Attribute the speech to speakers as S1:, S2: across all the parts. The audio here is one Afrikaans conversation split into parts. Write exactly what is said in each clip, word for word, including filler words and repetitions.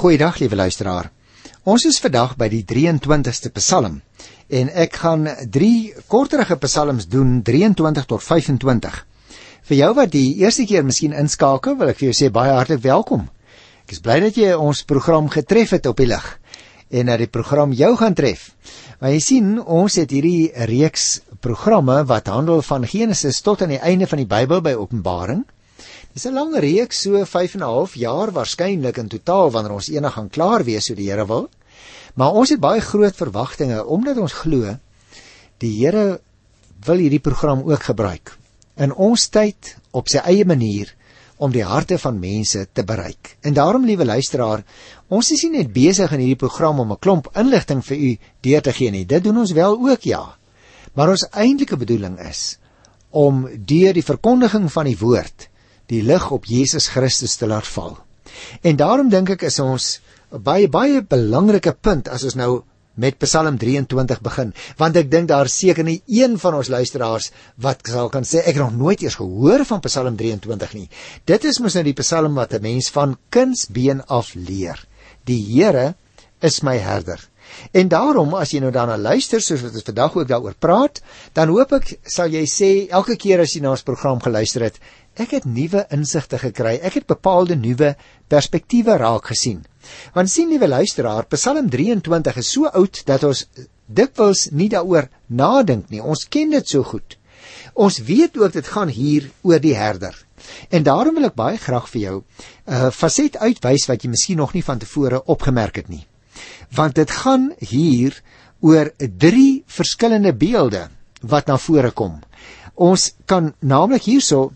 S1: Goeiedag, liewe luisteraar. Ons is vandag by die drieëntwintigste Psalm en ek gaan drie korterige psalms doen, drieëntwintig tot vyfentwintig. Vir jou wat die eerste keer miskien inskakel, wil ek vir jou sê baie hartlik welkom. Ek is bly dat jy ons program getref het op die lig en dat die program jou gaan tref. Maar jy sien, ons het hierdie reeks programme wat handel van Genesis tot aan die einde van die Bybel by Openbaring. Dis 'n lang reeks, so vyf en 'n half jaar waarskynlik in totaal wanneer ons eendag gaan klaar wees, so die Here wil. Maar ons het baie groot verwagtinge omdat ons glo die Here wil hierdie program ook gebruik in ons tyd op sy eie manier om die harte van mense te bereik. En daarom, liewe luisteraar, ons is nie net besig in hierdie program om 'n klomp inligting vir u deur te gee nie. Dit doen ons wel ook, ja. Maar ons eintlike bedoeling is om deur die verkondiging van die woord die lig op Jesus Christus te laat val. En daarom dink ek is ons baie baie belangrike punt as ons nou met Psalm drieëntwintig begin, want ek dink daar seker nie een van ons luisteraars wat sal kan sê ek het nog nooit eers gehoor van Psalm drieëntwintig nie. Dit is mos nou die Psalm wat 'n mens van kindsbeen af leer. Die Here is my herder. En daarom, as jy nou daarna luister, soos wat ons vandag ook daaroor praat, dan hoop ek, sal jy sê, elke keer as jy na ons program geluister het, ek het nuwe insigte gekry, ek het bepaalde nuwe perspektiewe raak gesien. Want sien, liewe luisteraar, Psalm drieëntwintig is so oud, dat ons dikwels nie daaroor nadink nie. Ons ken dit so goed. Ons weet ook, dit gaan hier oor die herder. En daarom wil ek baie graag vir jou 'n uh, faset uitwys wat jy miskien nog nie van tevore opgemerk het nie. Want dit gaan hier oor drie verskillende beelde wat na vore kom. Ons kan naamlik hierso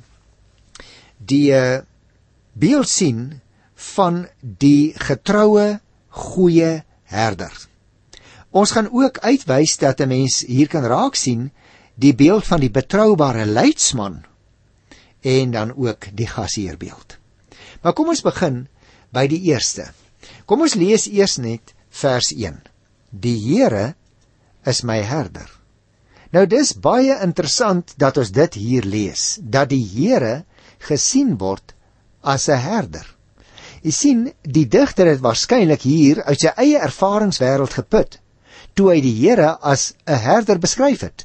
S1: die uh, beeld sien van die getroue, goeie herder. Ons gaan ook uitwys dat 'n mens hier kan raak sien die beeld van die betroubare leidsman en dan ook die gasheerbeeld. Maar kom ons begin by die eerste. Kom ons lees eers net vers een. Die Here is my herder. Nou dis baie interessant dat ons dit hier lees, dat die Here gesien word as 'n herder. Jy sien, die digter het waarskynlik hier uit sy eie ervaringswêreld geput, toe hy die Here as 'n herder beskryf het.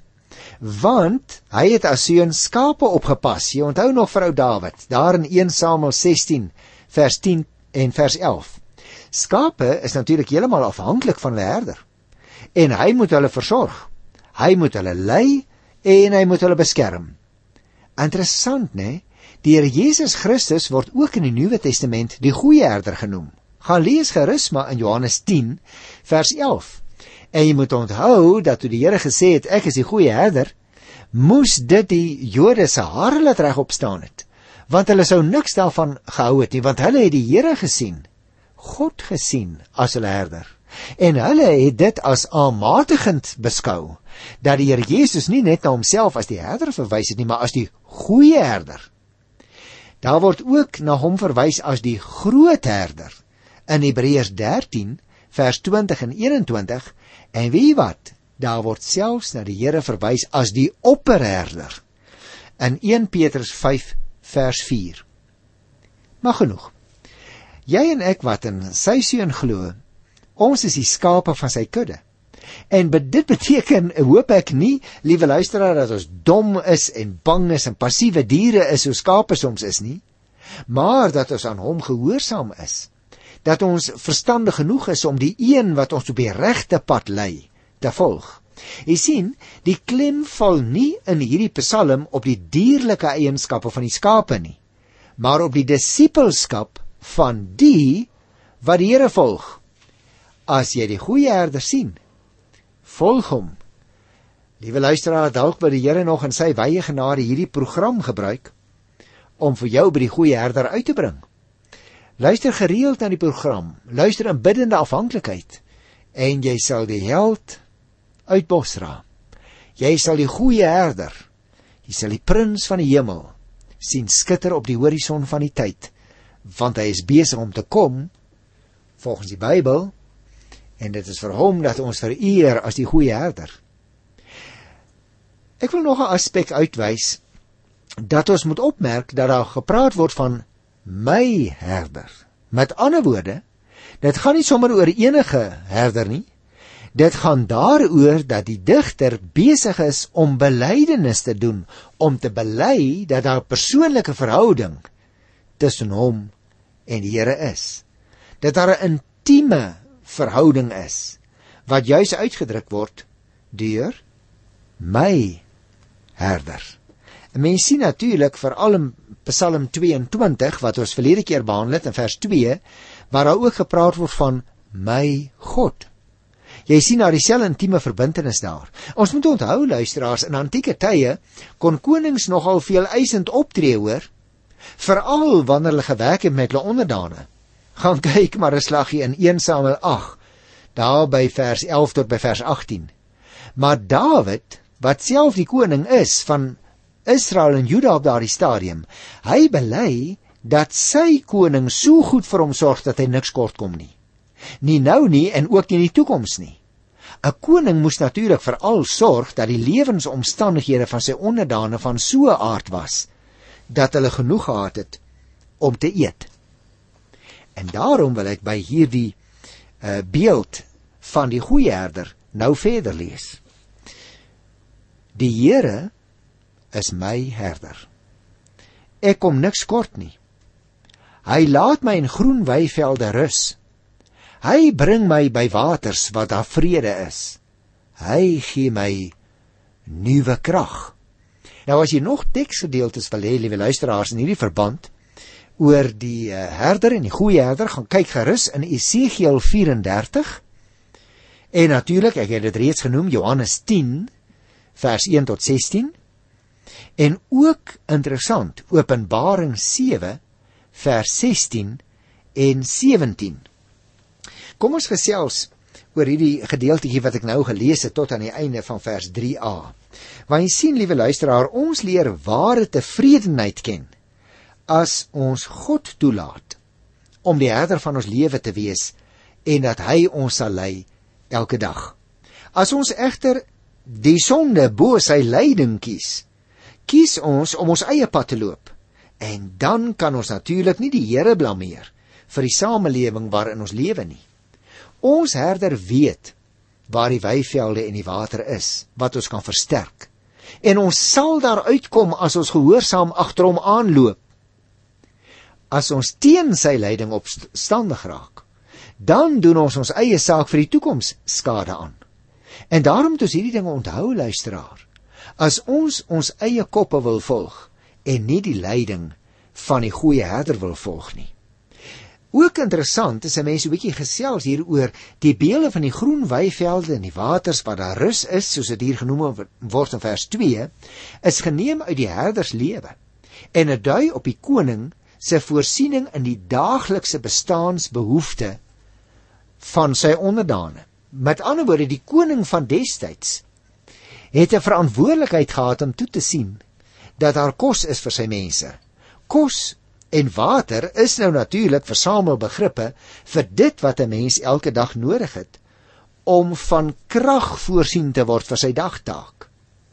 S1: Want hy het as seun skape opgepas. Jy onthou nog vrou Dawid, daar in een Samuel sestien, vers tien en vers elf. Skape is natuurlik heeltemal afhanklik van 'n herder. En hy moet hulle versorg. Hy moet hulle lei en hy moet hulle beskerm. Interessant, né? Die Here Jesus Christus word ook in die Nuwe Testament die goeie herder genoem. Gaan lees gerus maar in Johannes tien, vers elf. En jy moet onthou dat toe die Here gesê het, ek is die goeie herder, moes dit die Jode se hare laat regop staan het. Want hulle sou niks daarvan gehou het nie, want hulle het die Here gesien, God gesien as hulle herder. En hulle het dit as aanmatigend beskou, dat die Here Jesus nie net na homself as die herder verwys het nie, maar as die goeie herder. Daar word ook na hom verwys as die groot herder in Hebreërs dertien, vers twintig en eenentwintig, en wie wat, daar word selfs na die Here verwys as die opperherder in een Petrus vyf, vers vier. Maar genoeg. Jy en ek wat in sy seun glo, ons is die skape van sy kudde. En dit beteken, hoop ek nie, liewe luisteraar, dat ons dom is en bang is en passiewe diere is, soos skape soms is nie, maar dat ons aan hom gehoorsaam is, dat ons verstandig genoeg is om die een wat ons op die regte pad lei, te volg. Jy sien, die klem val nie in hierdie psalm op die dierlike eienskappe van die skape nie, maar op die disippelskap van die wat die Here volg. As jy die goeie herder sien, volg hom. Liewe luisteraar, dalk wil die Here nog in sy wye genade hierdie program gebruik om vir jou by die goeie herder uit te bring. Luister gereeld na die program, luister in biddende afhanklikheid, en jy sal die held uit Bosra. Jy sal die goeie herder, jy sal die prins van die hemel sien skitter op die horison van die tyd, want hy is besig om te kom, volgens die Bybel, en dit is vir hom dat ons vereer as die goeie herder. Ek wil nog 'n aspek uitwys, dat ons moet opmerk dat daar gepraat word van my herder. Met ander woorde, Dit gaan nie sommer oor enige herder nie. Dit gaan daaroor dat die digter besig is om belydenis te doen, om te bely dat daar 'n persoonlike verhouding tussen hom en die Here is. Dat daar 'n intieme verhouding is, wat juis uitgedruk word deur my herder. En mens sien natuurlik veral in Psalm tweeëntwintig, wat ons verlede keer behandel het in vers twee, waar daar ook gepraat word van my God. Jy sien daar dieselfde intieme verbintenis daar. Ons moet onthou, luisteraars, in antieke tye kon konings nogal veel eisend optree, hoor, veral wanneer hulle gewerk het met hulle onderdane. Gaan kyk maar 'n slaggie in Eerste Samuel agt, daar by vers elf tot by vers agttien. Maar Dawid, wat self die koning is van Israel en Juda op daardie stadium, hy bely dat sy koning so goed vir hom sorg dat hy niks kort kom nie. Nie nou nie en ook nie in die toekoms nie. 'n Koning moes natuurlik veral sorg dat die lewensomstandighede van sy onderdane van so 'n aard was dat hulle genoeg gehad het om te eet. En daarom wil ek by hierdie uh, beeld van die goeie herder nou verder lees. Die Here is my herder. Ek kom niks kort nie. Hy laat my in groen weivelde rus. Hy bring my by waters wat daar vrede is. Hy gee my nuwe krag. Nou as jy nog teksgedeeltes wil hê, liewe luisteraars, in hierdie verband oor die uh, herder en die goeie herder, gaan kyk gerus in Esegiel vyf en dertig. En natuurlik, ek het dit reeds genoem, Johannes tien vers een tot sestien. En ook interessant, Openbaring sewe vers sestien en sewentien. Kom ons gesels oor hierdie gedeeltetjie wat ek nou gelees het tot aan die einde van vers drie a. Want jy sien, liewe luisteraar, ons leer ware tevredenheid ken as ons God toelaat om die herder van ons lewe te wees en dat hy ons sal lei elke dag. As ons egter die sonde bo sy leiding kies, kies ons om ons eie pad te loop, en dan kan ons natuurlik nie die Here blameer vir die samelewing waarin ons lewe nie. Ons herder weet waar die weivelde en die water is, wat ons kan versterk, en ons sal daar uitkom as ons gehoorsaam agter hom aanloop. As ons teen sy leiding opstandig raak, dan doen ons ons eie saak vir die toekoms skade aan. En daarom moet ons hierdie dinge onthou, luisteraar. As ons ons eie koppe wil volg en nie die leiding van die goeie herder wil volg nie. Ook interessant is 'n mens 'n bietjie gesels hier oor die beelde van die groen weivelde en die waters wat daar rus is, soos dit hier genoem word in vers twee, is geneem uit die herders lewe en dit dui op die koning se voorsiening in die daaglikse bestaansbehoefte van sy onderdane. Met ander woorde, die koning van destyds het 'n verantwoordelikheid gehad om toe te sien dat daar kos is vir sy mense. Kos en water is nou natuurlik versamelbegrippe vir dit wat 'n mens elke dag nodig het om van krag voorsien te word vir sy dagtaak.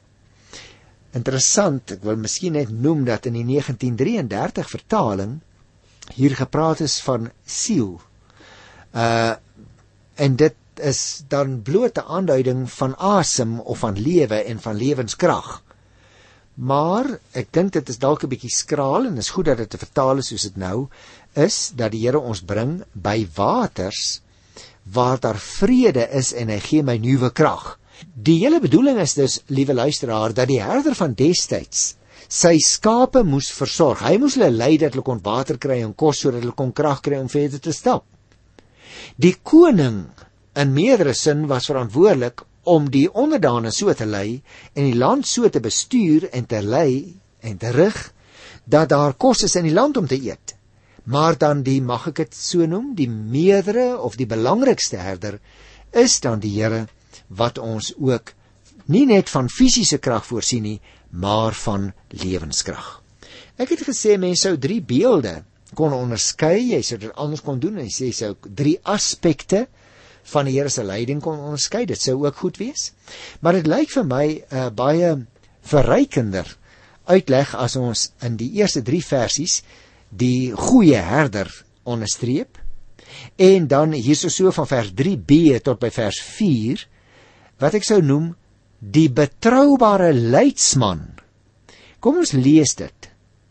S1: Interessant, ek wil miskien net noem dat in die negentien drieëndertig vertaling hier gepraat is van siel. Uh, en dit is dan bloot 'n aanduiding van asem of van lewe en van lewenskrag. Maar ek dink dit is dalk 'n bietjie skraal en is goed dat dit te vertaal is soos dit nou is, dat die Here ons bring by waters waar daar vrede is en hy gee my nuwe krag. Die hele bedoeling is dus, liewe luisteraar, dat die herder van destyds sy skape moes versorg. Hy moes hulle lei dat hulle kon water kry en kos sodat hulle kon krag kry om verder te stap. Die koning in meerdere sin was verantwoordelik om die onderdane so te lei en die land so te bestuur en te lei en te rig dat daar kos is in die land om te eet. Maar dan die, mag ek het so noem, die meerdere of die belangrikste herder is dan die Here wat ons ook nie net van fisiese krag voorsien nie, maar van lewenskrag. Ek het gesê mens sou drie beelde kon onderskei, jy sou dit anders kon doen, en jy sê sou drie aspekte van die Here se leiding kon onderskei, dit sou ook goed wees. Maar dit lyk vir my 'n uh, baie verrykender uitleg as ons in die eerste drie versies die goeie herder onderstreep En dan hierso so van vers drie b tot by vers vier, wat ek sou noem die betroubare leidsman. Kom ons lees dit.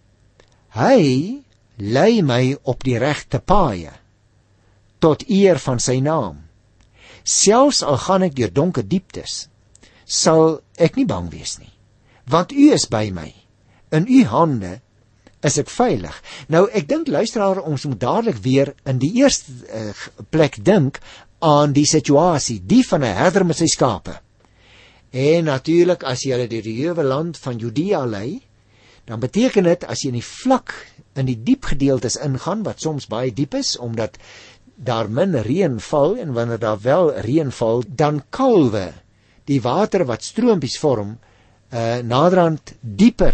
S1: Hy lei my op die regte paaie, tot eer van sy naam. Selfs al gaan ek deur donker dieptes, sal ek nie bang wees nie, want u is by my. In u hande is ek veilig. Nou, ek dink luisteraar, ons moet dadelik weer in die eerste uh, plek dink aan die situasie, die van 'n herder met sy skape. En natuurlik, as jy hulle deur die heewe land van Judea lei, dan beteken dit, as jy in die vlak, in die diep gedeeltes ingaan, wat soms baie diep is, omdat daar min reën val, en wanneer daar wel reën val, dan kalwe die water wat stroompies vorm, uh, naderhand dieper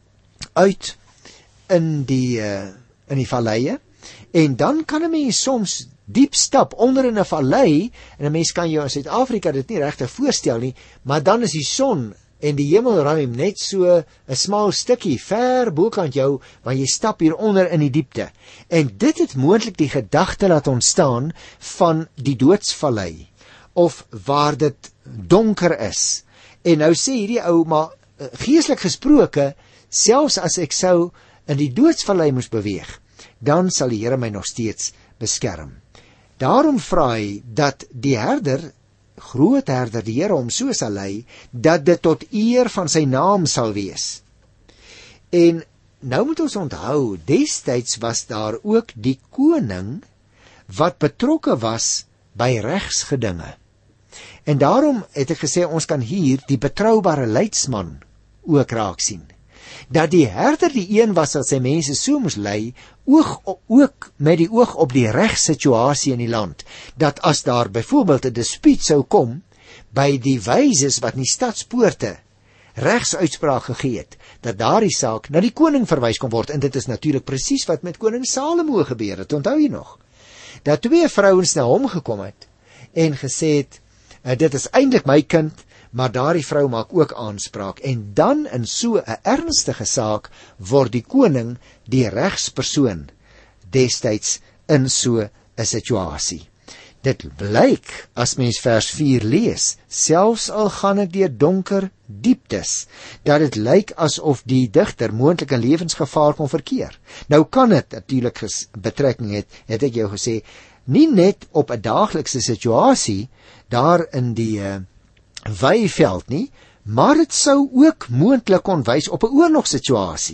S1: uit in die, uh, in die valleie, en dan kan 'n mens soms diep stap onder in 'n vallei, en 'n mens kan jou in Suid-Afrika dit nie regtig voorstel nie, maar dan is die son en die hemelruim net so 'n smal stukkie ver bokant jou, want jy stap hier onder in die diepte. En dit het moontlik die gedagte laat ontstaan van die doodsvallei, of waar dit donker is. En nou sê hierdie ou, maar geestelik gesproke, selfs as ek sou in die doodsvallei moes beweeg, dan sal die Here my nog steeds beskerm. Daarom vra hy dat die herder, groot herder, die Here hom so sal lei, dat dit tot eer van sy naam sal wees. En nou moet ons onthou, destyds was daar ook die koning wat betrokke was by regsgedinge. En daarom het ek gesê, ons kan hier die betroubare leidsman ook raak sien. Dat die herder die een was wat sy mense so moes lei, oog, ook met die oog op die regssituasie in die land, dat as daar byvoorbeeld 'n dispuut sou kom by die wyses wat in die stadspoorte regsuitspraak gegee het, dat daardie saak na die koning verwys kon word. En dit is natuurlik presies wat met koning Salomo gebeur het, onthou jy nog? Dat twee vrouens na hom gekom het en gesê het, dit is eintlik my kind, maar daardie vrou maak ook aanspraak, en dan in so 'n ernstige saak word die koning die regspersoon destyds in so 'n situasie. Dit blyk, as mens vers vier lees, selfs al gaan ek deur donker dieptes, dat dit lyk asof die digter moontlik in lewensgevaar kon verkeer. Nou kan dit natuurlik betrekking het, het ek jou gesê, nie net op 'n daaglikse situasie daar in die uh, weiveld nie, maar dit sou ook moontlik kon wys op 'n oorlogssituasie.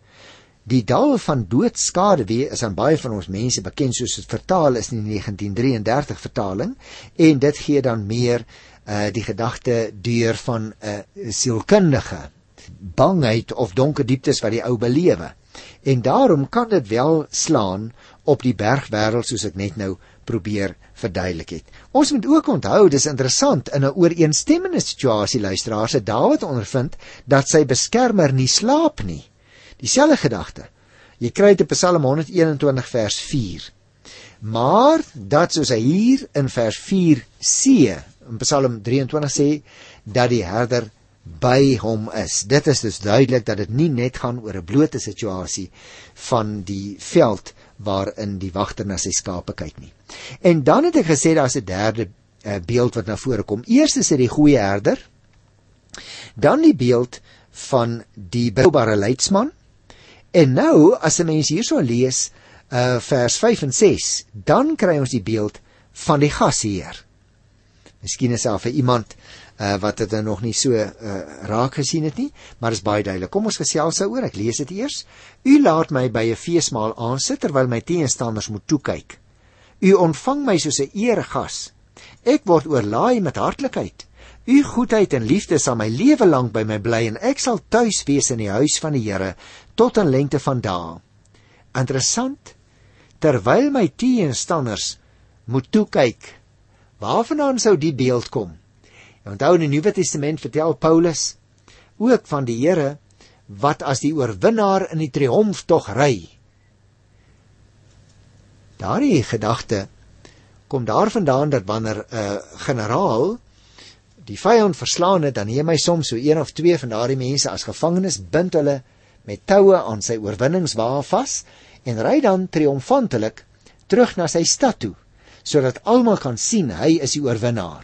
S1: Die dal van doodskadewee is aan baie van ons mense bekend, soos dit vertaal is in die negentien drieëndertig vertaling, en dit gee dan meer uh, die gedagte deur van 'n uh, sielkundige bangheid of donker dieptes wat die ou belewe. En daarom kan dit wel slaan op die bergwêreld, soos ek net nou probeer verduidelik het. Ons moet ook onthou, dis interessant, in 'n ooreenstemmende situasie, luisteraars, het Dawid ondervind dat sy beskermer nie slaap nie. Dieselfde gedagte. Jy kry dit in Psalm honderd eenentwintig vers vier. Maar dat, soos hy hier in vers vier c in Psalm drieëntwintig sê, dat die herder by hom is. Dit is dus duidelik dat dit nie net gaan oor 'n blote situasie van die veld waarin die wagter na sy skape kyk nie. En dan het ek gesê, daar is 'n derde uh, beeld wat na vore kom. Eers is dit die goeie herder, dan die beeld van die betroubare leidsman, en nou, as 'n mens hierso lees, uh, vers vyf en ses, dan kry ons die beeld van die gasheer. Miskien is daar vir iemand uh, wat dit nog nie so uh, raak gesien het nie, maar is baie duidelik. Kom ons gesels daaroor, ek lees dit eers. U laat my by 'n feesmaal aansit, terwyl my teenstanders moet toekyk. U ontvang my soos 'n eregas. Ek word oorlaai met hartlikheid. U goedheid en liefde sal my lewe lank by my bly, en ek sal tuis wees in die huis van die Here tot in lengte van dae. Interessant, terwyl my teenstanders moet toekyk, waarvandaan sou die beeld kom? Onthou, in die Nuwe Testament vertel Paulus ook van die Here wat as die oorwinnaar in die triomftog ry. Daardie gedagte kom daarvandaan dat wanneer 'n uh, generaal die vyand verslaan het, dan neem hy soms so een of twee van daardie mense as gevangenes, bind hulle met toue aan sy oorwinningswa vas en ry dan triomfantelik terug na sy stad toe, sodat almal kan sien hy is die oorwinnaar.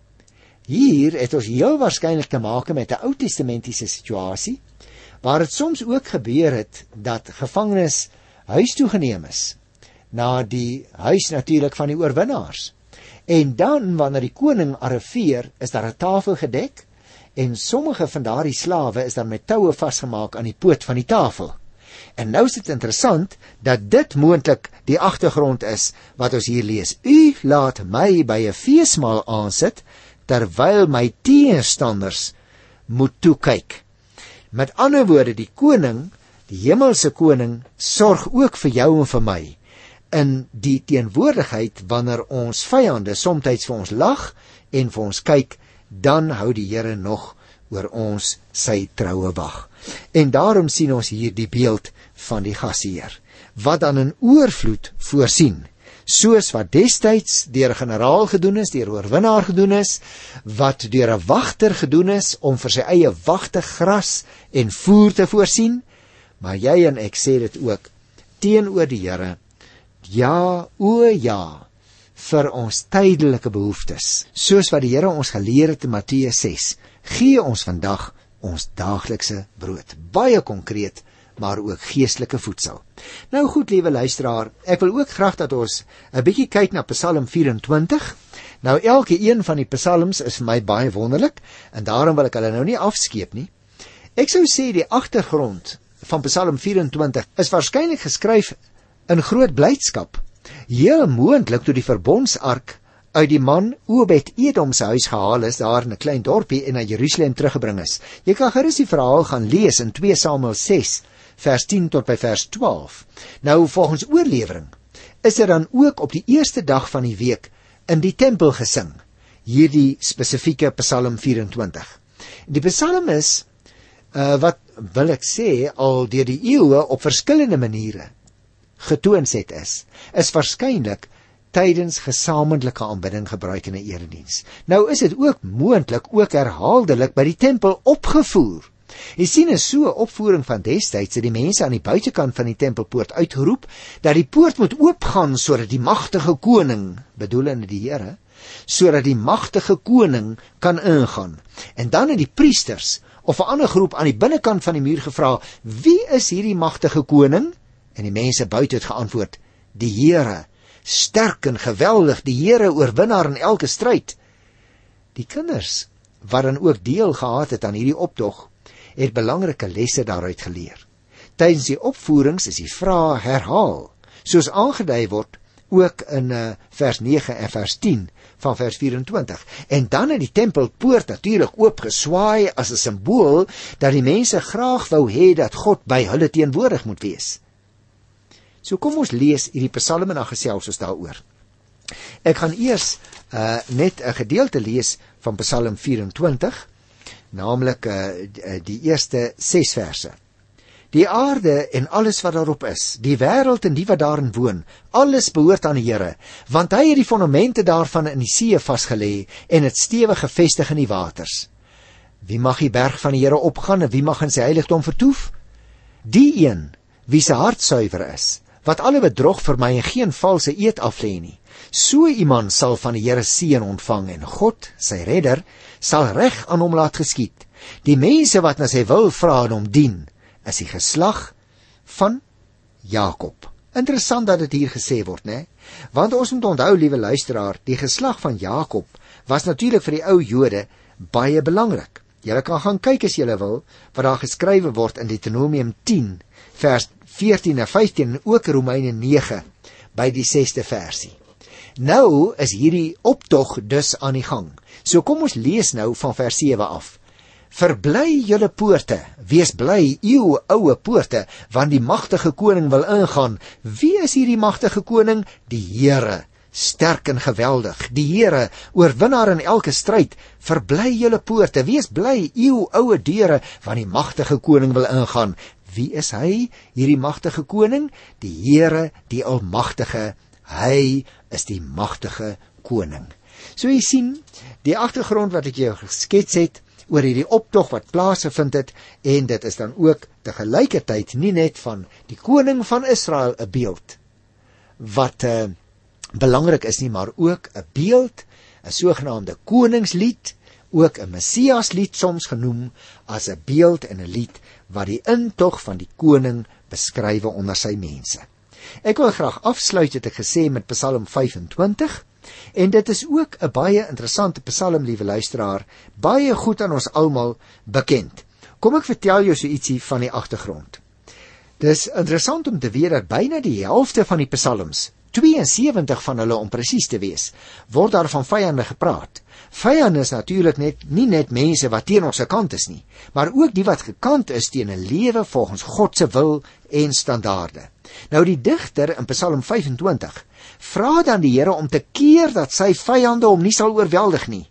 S1: Hier het ons heel waarskynlik te maak met 'n Ou Testamentiese situasie, waar het soms ook gebeur het dat gevangenes huis toegeneem is, na die huis natuurlik van die oorwinnaars. En dan, wanneer die koning arriveer, is daar 'n tafel gedek, en sommige van daardie slawe is dan met toue vasgemaak aan die poot van die tafel. En nou is dit interessant, dat dit moontlik die agtergrond is, wat ons hier lees. U laat my by 'n feesmaal aansit, terwyl my teenstanders moet toekyk. Met ander woorde, die koning, die hemelse koning, sorg ook vir jou en vir my, in die teenwoordigheid, wanneer ons vyande somtyds vir ons lag, en vir ons kyk, dan hou die Here nog oor ons sy troue wag. En daarom sien ons hier die beeld van die gasheer, wat dan in oorvloed voorsien, soos wat destyds deur 'n generaal gedoen is, deur 'n oorwinnaar gedoen is, wat deur 'n wagter gedoen is, om vir sy eie wagte gras en voer te voorsien, maar jy en ek sê dit ook, teenoor die Here, ja, o ja, vir ons tydelike behoeftes, soos wat die Here ons geleer het in Matteus ses, gee ons vandag ons daaglikse brood. Baie konkreet, maar ook geestelike voedsel. Nou goed, liewe luisteraar, ek wil ook graag dat ons 'n bietjie kyk na Psalm vyf-en-twintig. Nou, elke een van die psalms is vir my baie wonderlik, en daarom wil ek hulle nou nie afskeep nie. Ek sou sê die agtergrond van Psalm vyf-en-twintig is waarskynlik geskryf in groot blydskap. Heel moontlik toe die verbondsark uit die man Obed-Edom se huis gehaal is, daar in 'n klein dorpie, en na Jerusalem teruggebring is. Jy kan gerus die verhaal gaan lees in twee Samuel ses, vers tien tot by vers twaalf. Nou, volgens oorlewering, is er dan ook op die eerste dag van die week in die tempel gesing, hierdie spesifieke Psalm vyf-en-twintig. Die psalm is, uh, wat wil ek sê, al deur die eeue op verskillende maniere getoonset is, is waarskynlik tydens gesamentlike aanbidding gebruik in 'n erediens. Nou is dit ook moontlik ook herhaaldelik by die tempel opgevoer. Jy sien, is so 'n opvoering van destyds, dat die mense aan die buitekant van die tempelpoort uitgeroep, dat die poort moet oopgaan, sodat die magtige koning, bedoelende die Here, sodat die magtige koning kan ingaan. En dan het die priesters, of 'n ander groep aan die binnekant van die muur gevra, wie is hierdie magtige koning? En die mense buite het geantwoord, die Here, sterk en geweldig, die Here oorwinnaar in elke stryd. Die kinders, wat dan ook deel gehad het aan hierdie optog, het belangrike lesse daaruit geleer. Tydens die opvoerings is die vrae herhaal, soos aangedui word, ook in uh, vers nege en vers tien van vers vyf-en-twintig. En dan het die tempelpoort natuurlik oopgeswaai as 'n simbool, dat die mense graag wou hê dat God by hulle teenwoordig moet wees. So kom ons lees hierdie psalm en dan gesels ons daaroor. Ek gaan eers uh, net 'n gedeelte lees van Psalm vyf-en-twintig, naamlik uh, die eerste ses verse. Die aarde en alles wat daarop is, die wêreld en die wat daarin woon, alles behoort aan die Here, want hy het die fondamente daarvan in die see vasgelê en het stewig gevestig in die waters. Wie mag die berg van die Here opgaan en wie mag in sy heiligdom vertoef? Die een wie se hart suiwer is, wat alle bedrog vermy en geen valse eed aflê nie. So iemand sal van die Here seën ontvang en God, sy redder, sal reg aan hom laat geskied. Die mense wat na sy wil vra en hom dien, is die geslag van Jakob. Interessant dat dit hier gesê word, né? Want ons moet onthou, liewe luisteraar, die geslag van Jakob was natuurlik vir die ou Jode baie belangrik. Julle kan gaan kyk as julle wil, wat daar geskrywe word in Deuteronomium tien, vers veertien en vyftien, en ook Romeine nege, by die sesde versie. Nou is hierdie optog dus aan die gang. So kom ons lees nou van vers sewe af. Verbly julle poorte, wees bly, uw oue poorte, want die magtige koning wil ingaan. Wie is hierdie magtige koning? Die Here, sterk en geweldig, die Here, oorwinnaar in elke stryd. Verbly julle poorte, wees bly, uw oue deure, want die magtige koning wil ingaan. Wie is hy, hierdie magtige koning? Die Here, die almagtige, hy is die magtige koning. So jy sien, die agtergrond wat ek jou geskets het, oor hierdie optog wat plaasgevind het, en dit is dan ook tegelykertyd nie net van die koning van Israel 'n beeld, wat uh, belangrik is nie, maar ook 'n beeld, 'n sogenaamde koningslied, ook 'n Messiaslied soms genoem as 'n beeld en 'n lied wat die intog van die koning beskrywe onder sy mense. Ek wil graag afsluit, het ek gesê, met Psalm vyf-en-twintig, en dit is ook 'n baie interessante psalm, liewe luisteraar, baie goed aan ons almal bekend. Kom ek vertel jou so ietsie van die agtergrond. Dis interessant om te weet dat byna die helfte van die psalms, twee en sewentig van hulle om presies te wees, word daar van vyande gepraat. Vyande is natuurlik net nie net mense wat teen ons gekant is nie, maar ook die wat gekant is teen 'n lewe volgens God se wil en standaarde. Nou die digter in Psalm vyf-en-twintig vra dan die Here om te keer dat sy vyande hom nie sal oorweldig nie,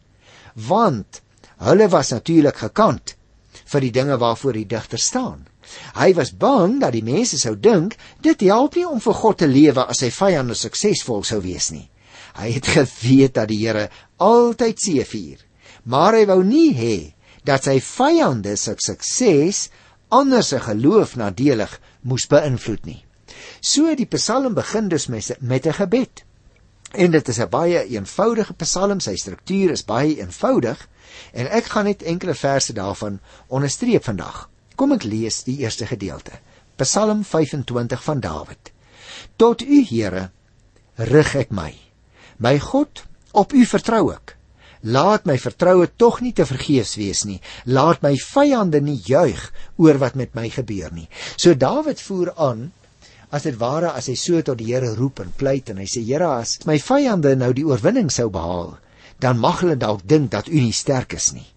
S1: want hulle was natuurlik gekant vir die dinge waarvoor die digter staan. Hy was bang dat die mense sou dink, dit help nie om vir God te lewe as sy vyande suksesvol sou wees nie. Hy het geweet dat die Here altyd seëvier, maar hy wou nie hê dat sy vyande se sukses anders se geloof nadelig moes beïnvloed nie. So die psalm begin dus met 'n gebed. En dit is 'n baie eenvoudige psalm, sy struktuur is baie eenvoudig, en ek gaan net enkele verse daarvan onderstreep vandag. Kom ek lees die eerste gedeelte. Psalm vyf-en-twintig van Dawid. Tot U, Here, rig ek my. My God, op U vertrou ek. Laat my vertroue tog nie te vergeefs wees nie. Laat my vyande nie juig oor wat met my gebeur nie. So Dawid voer aan, as dit ware as hy so tot die Here roep en pleit, en hy sê, Here, as my vyande nou die oorwinning sou behaal, dan mag hulle dalk dink dat U nie sterk is nie.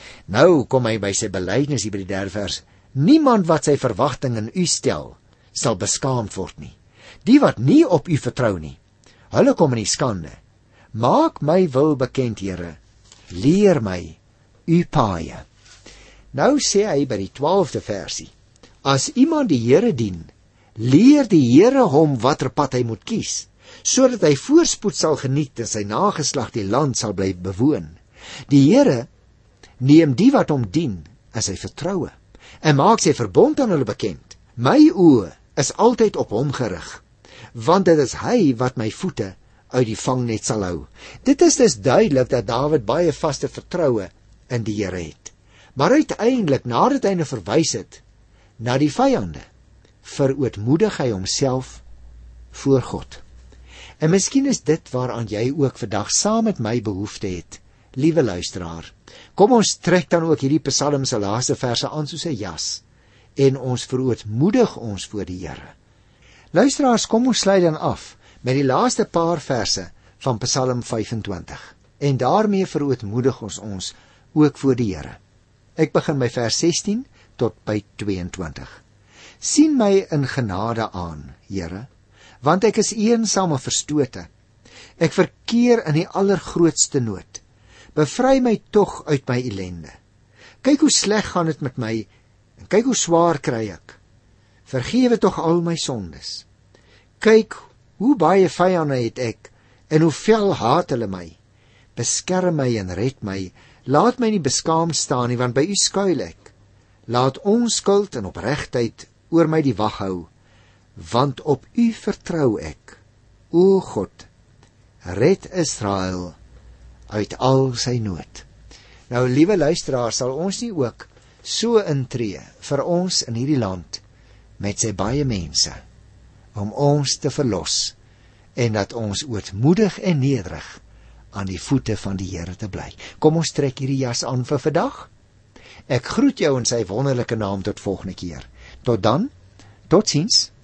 S1: Nou kom hy by sy belydenis hier by die derde vers. Niemand wat sy verwagting in U stel, sal beskaamd word nie. Die wat nie op U vertrou nie, hulle kom in die skande. Maak my wil bekend, Here. Leer my U paaie. Nou sê hy by die twaalfde versie. As iemand die Here dien, leer die Here hom watter pad hy moet kies, sodat hy voorspoed sal geniet en sy nageslag die land sal bly bewoon. Die Here neem die wat hom dien as sy vertroue en maak sy verbond aan hulle bekend. My oë is altyd op hom gerig, want dit is hy wat my voete uit die vangnet sal hou. Dit is dus duidelik dat Dawid baie vaste vertroue in die Here het. Maar uiteindelik, nadat hy nou verwys het na die vyande, verootmoedig hy homself voor God. En miskien is dit waaraan jy ook vandag saam met my behoefte het, liewe luisteraar. Kom ons trek dan ook hierdie Psalm se laaste verse aan soos 'n jas, en ons verootmoedig ons voor die Here. Luisteraars, kom ons sluit dan af met die laaste paar verse van Psalm vyf-en-twintig, en daarmee verootmoedig ons ons ook voor die Here. Ek begin by vers sestien tot by twee-en-twintig. Sien my in genade aan, Here, want ek is eensaam en verstote. Ek verkeer in die allergrootste nood. Bevry my tog uit my ellende. Kyk hoe sleg gaan dit met my, en kyk hoe swaar kry ek. Vergewe tog al my sondes. Kyk hoe baie vyande het ek, en hoe fel haat hulle my. Beskerm my en red my, laat my nie beskaamd staan nie, want by U skuil ek. Laat onskuld en opregtheid oor my die wag hou, want op U vertrou ek. O God, red Israel uit al sy nood. Nou, liewe luisteraars, sal ons nie ook so intree vir ons in hierdie land met sy baie mense, om ons te verlos, en dat ons ootmoedig en nederig aan die voete van die Here te bly. Kom ons trek hierdie jas aan vir vandag. Ek groet jou in sy wonderlike naam tot volgende keer. Tot dan, totsiens.